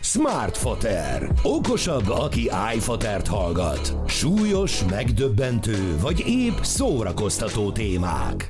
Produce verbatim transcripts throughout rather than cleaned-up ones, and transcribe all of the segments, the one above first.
Smartfoter. Okosabb, aki iFotert hallgat. Súlyos, megdöbbentő, vagy épp szórakoztató témák.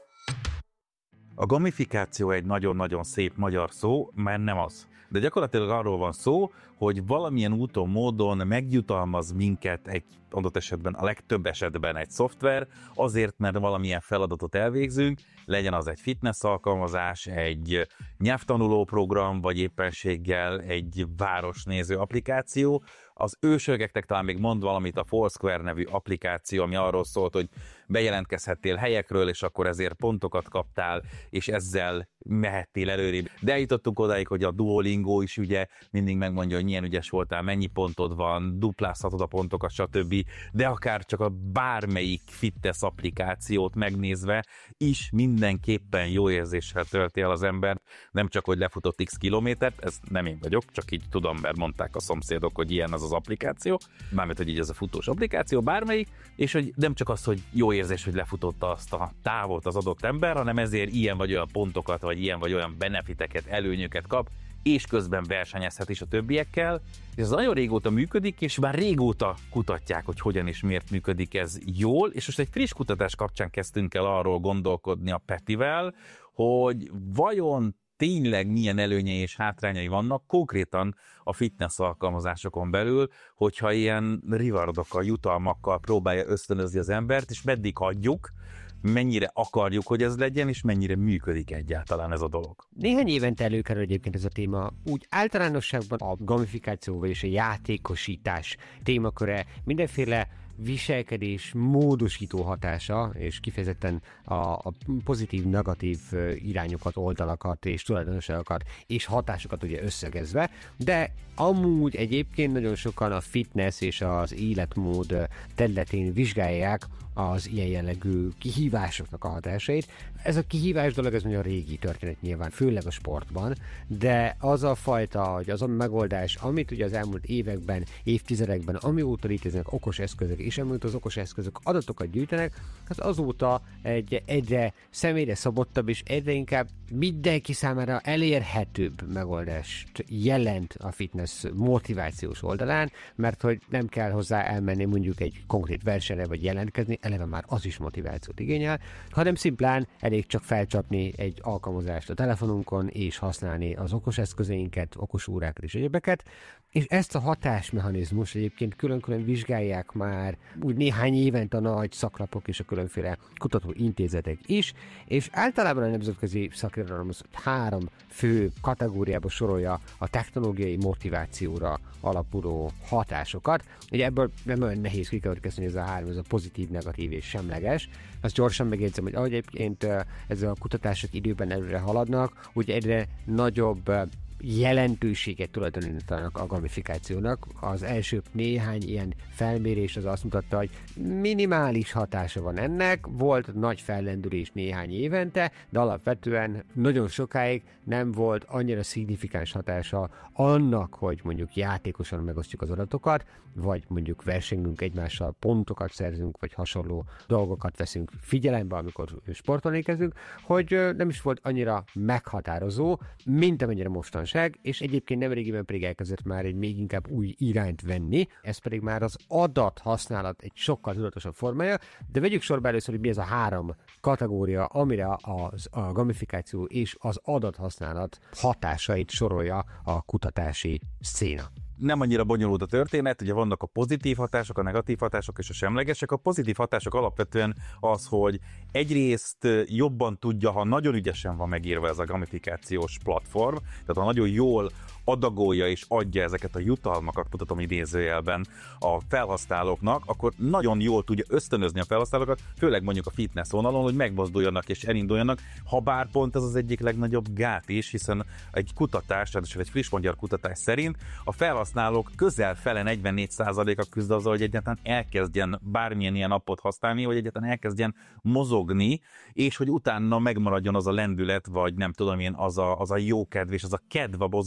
A gamifikáció egy nagyon-nagyon szép magyar szó, mert nem az. De gyakorlatilag arról van szó, hogy valamilyen úton, módon megjutalmaz minket egy adott esetben, a legtöbb esetben egy szoftver, azért, mert valamilyen feladatot elvégzünk, legyen az egy fitness alkalmazás, egy nyelvtanuló program, vagy éppenséggel egy városnéző applikáció. Az ősöregeknek talán még mond valamit a Foursquare nevű applikáció, ami arról szólt, hogy bejelentkezhettél helyekről, és akkor ezért pontokat kaptál, és ezzel mehettél előrébb. De eljutottunk odáig, hogy a Duolingo is ugye mindig megmondja, hogy milyen ügyes voltál, mennyi pontod van, duplázhatod a pontokat, stb. De akár csak a bármelyik fitness applikációt megnézve is mindenképpen jó érzéssel tölti el az embert, nem csak, hogy lefutott x kilométert, ez nem én vagyok, csak így tudom, mert mondták a szomszédok, hogy ilyen az az applikáció, mármint, hogy így ez a futós applikáció, bármelyik, és hogy nem csak az, hogy jó érzés, hogy lefutotta azt a távot az adott ember, hanem ezért ilyen vagy olyan pontokat, vagy ilyen vagy olyan benefiteket, előnyöket kap, és közben versenyezhet is a többiekkel. És ez nagyon régóta működik, és már régóta kutatják, hogy hogyan és miért működik ez jól, és most egy friss kutatás kapcsán kezdtünk el arról gondolkodni a Petivel, hogy vajon tényleg milyen előnyei és hátrányai vannak konkrétan a fitness alkalmazásokon belül, hogyha ilyen rewardokkal, jutalmakkal próbálja ösztönözni az embert, és meddig hagyjuk, mennyire akarjuk, hogy ez legyen, és mennyire működik egyáltalán ez a dolog. Néhány évente előkerül egyébként ez a téma. Úgy általánosságban a gamifikáció és a játékosítás témaköre mindenféle viselkedés módosító hatása, és kifejezetten a, a pozitív-negatív irányokat, oldalakat és tulajdonságokat és hatásokat ugye összegezve, de amúgy egyébként nagyon sokan a fitness és az életmód területén vizsgálják az ilyen jellegű kihívásoknak a hatásait. Ez a kihívás dolog, ez nagyon régi történet nyilván, főleg a sportban, de az a fajta, hogy az a megoldás, amit ugye az elmúlt években, évtizedekben, amióta léteznek okos eszközök, és amióta az okos eszközök adatokat gyűjtenek, az azóta egy egyre személyre szabottabb, és egyre inkább mindenki számára elérhetőbb megoldást jelent a fitness motivációs oldalán, mert hogy nem kell hozzá elmenni mondjuk egy konkrét versenyre, vagy jelentkezni, eleve már az is motivációt igényel, hanem szimplán elég csak felcsapni egy alkalmazást a telefonunkon, és használni az okos eszközeinket, okos órákat és egyebeket, és ezt a hatásmechanizmus egyébként külön-külön vizsgálják már úgy néhány évente a nagy szaklapok és a különféle kutatóintézetek is, és általában a nemzetközi szakirodalom az három fő kategóriába sorolja a technológiai motivációra alapuló hatásokat. Ugye ebből nem olyan nehéz kikövetkezni, hogy ez a három, ez a pozitív, negatív és semleges. Azt gyorsan megjegyzem, hogy ahogy egyébként ezzel a kutatások időben előre haladnak, ugye egyre nagyobb jelentőséget tulajdonítanak a gamifikációnak. Az első néhány ilyen felmérés az azt mutatta, hogy minimális hatása van ennek, volt nagy fellendülés néhány évente, de alapvetően nagyon sokáig nem volt annyira szignifikáns hatása annak, hogy mondjuk játékosan megosztjuk az adatokat, vagy mondjuk versengünk egymással, pontokat szerzünk, vagy hasonló dolgokat veszünk figyelembe, amikor sportolni kezdünk, hogy nem is volt annyira meghatározó, mint amennyire mostanság, és egyébként nemrégiben pedig elkezdett már egy még inkább új irányt venni, ez pedig már az adathasználat egy sokkal tudatosabb formája, de vegyük sorba először, hogy mi ez a három kategória, amire az, a gamifikáció és az adathasználat hatásait sorolja a kutatási széna. Nem annyira bonyolult a történet, ugye vannak a pozitív hatások, a negatív hatások és a semlegesek. A pozitív hatások alapvetően az, hogy egyrészt jobban tudja, ha nagyon ügyesen van megírva ez a gamifikációs platform, tehát ha nagyon jól adagolja és adja ezeket a jutalmakat, mutatom idézőjelben a felhasználóknak, akkor nagyon jól tudja ösztönözni a felhasználókat, főleg mondjuk a fitness vonalon, hogy megmozduljanak és elinduljanak, ha bár pont ez az egyik legnagyobb gát is, hiszen egy kutatás, tehát egy friss magyar kutatás szerint a felhasználók közel fele negyvennégy százaléka küzd azzal, hogy egyáltalán elkezdjen bármilyen ilyen appot használni, hogy egyáltalán elkezdjen mozogni, és hogy utána megmaradjon az a lendület, vagy nem tudom én, az a, az a jó kedv és az a kedv a mozgáshoz,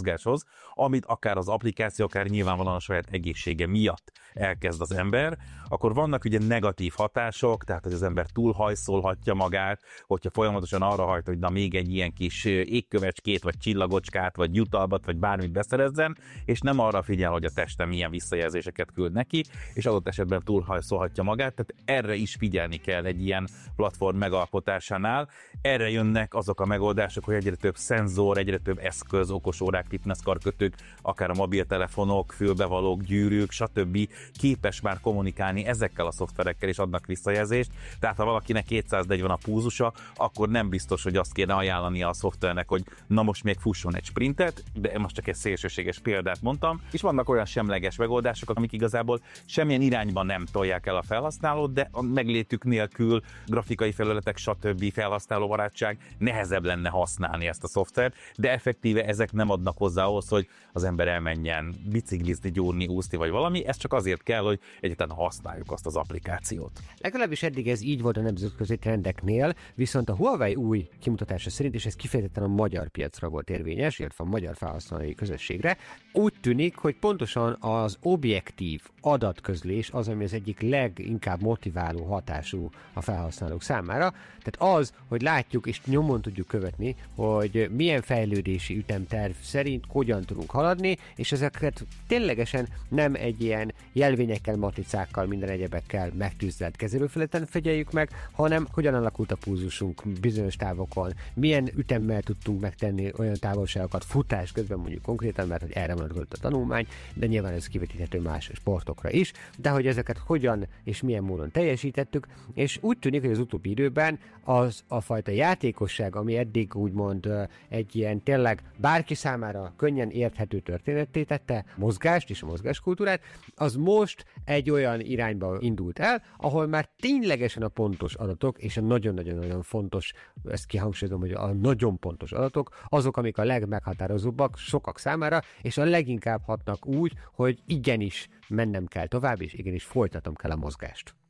amit akár az applikáció, akár nyilvánvalóan a saját egészsége miatt elkezd az ember, akkor vannak ugye negatív hatások, tehát hogy az ember túlhajszolhatja magát, hogyha folyamatosan arra hajt, hogy na még egy ilyen kis égkövecskét, vagy csillagocskát, vagy jutalmat, vagy bármit beszerezzen, és nem arra figyel, hogy a teste milyen visszajelzéseket küld neki, és adott esetben túlhajszolhatja magát, tehát erre is figyelni kell egy ilyen platform megalkotásánál. Erre jönnek azok a megoldások, hogy egyre több szenzor, egyre több eszköz, okosórák, fitnesskarkötők, akár a mobiltelefonok, fülbevalók, gyűrűk, stb. Képes már kommunikálni ezekkel a szoftverekkel, és adnak visszajelzést. Tehát ha valakinek kétszáznegyven a púzusa, akkor nem biztos, hogy azt kéne ajánlani a szoftvernek, hogy na most még fusson egy sprintet, de most csak egy szélsőséges példát mondtam. És vannak olyan semleges megoldások, amik igazából semmilyen irányban nem tolják el a felhasználót, de a meglétük nélkül grafikai felületek, stb. Felhasználóbarátság nehezebb lenne használni ezt a szoftvert, de effektíve ezek nem adnak hozzá ahhoz, hogy az ember elmenjen biciklizni, gyúrni, úszni vagy valami, ez csak azért kell, hogy egyáltalán használjuk azt az applikációt. Legalábbis eddig ez így volt a nemzetközi trendeknél, viszont a Huawei új kimutatása szerint, és ez kifejezetten a magyar piacra volt érvényes, illetve a magyar felhasználói közösségre, úgy tűnik, hogy pontosan az objektív adatközlés az, ami az egyik leginkább motiváló hatású a felhasználók számára. Tehát az, hogy látjuk és nyomon tudjuk követni, hogy milyen fejlődési ütemterv szerint hogyan tudunk haladni, és ezeket ténylegesen nem egy ilyen jelvényekkel, matricákkal, minden egyebekkel megtűzelt kezelőfelületen figyeljük meg, hanem hogyan alakult a pulzusunk bizonyos távokon, milyen ütemmel tudtunk megtenni olyan távolságokat futás közben mondjuk konkrétan, mert hogy erre vonatkozott a tanulmány, de nyilván ez kivetíthető más sportokra is, de hogy ezeket hogyan és milyen módon teljesítettük, és úgy tűnik, hogy az utóbbi időben az a fajta játékosság, ami eddig úgymond egy ilyen tényleg bárki számára könnyen érthető történetté tette, mozgást és a mozgáskultúrát, az most egy olyan irányba indult el, ahol már ténylegesen a pontos adatok, és a nagyon-nagyon-nagyon fontos, ezt kihangsúlyozom, hogy a nagyon pontos adatok, azok, amik a legmeghatározóbbak sokak számára, és a leginkább hatnak úgy, hogy igenis mennem kell tovább, és igenis folytatom kell a mozgást.